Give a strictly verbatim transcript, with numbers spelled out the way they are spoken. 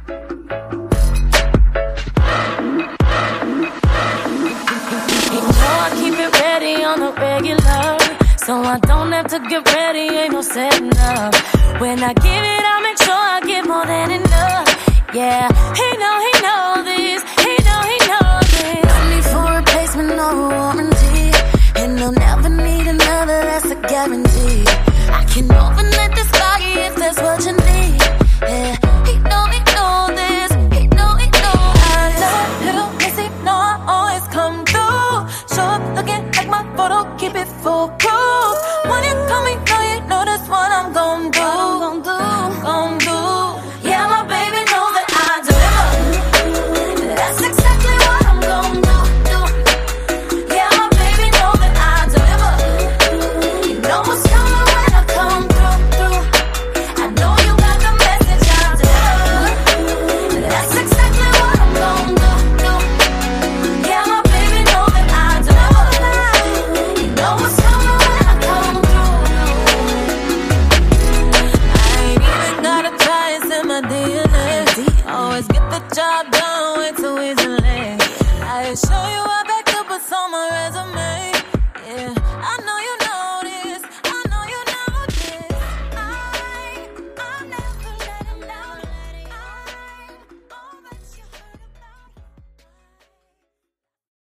I keep it ready on the regular, so I don't have to get ready, ain't no setting up. When I give it, I make sure I give more than enough. Yeah, he know, he know this, he know, he know this. No need for replacement or a warranty, and he'll never need another, that's a guarantee. I can overnight this body if that's what you need. Yeah, he know, he know this, he know, he know I love little missy, know I always come through. Show up looking like my photo, keep it foolproof. When you call me, know you know that's what I'm gon' do, gon' do, gon' do. Yeah, my baby knows that I deliver. That's exactly what I'm gon' do, do. Yeah, my baby knows that I deliver. You know what's coming when I come through, through. I know you got the message, I deliver. That's exactly what I'm gon' do, do. Yeah, my baby knows that I deliver. You know what's coming when I come through. I ain't even gotta try, it's in my D N A. Always get the job done way too easily. I show you I backed up what's on my resume.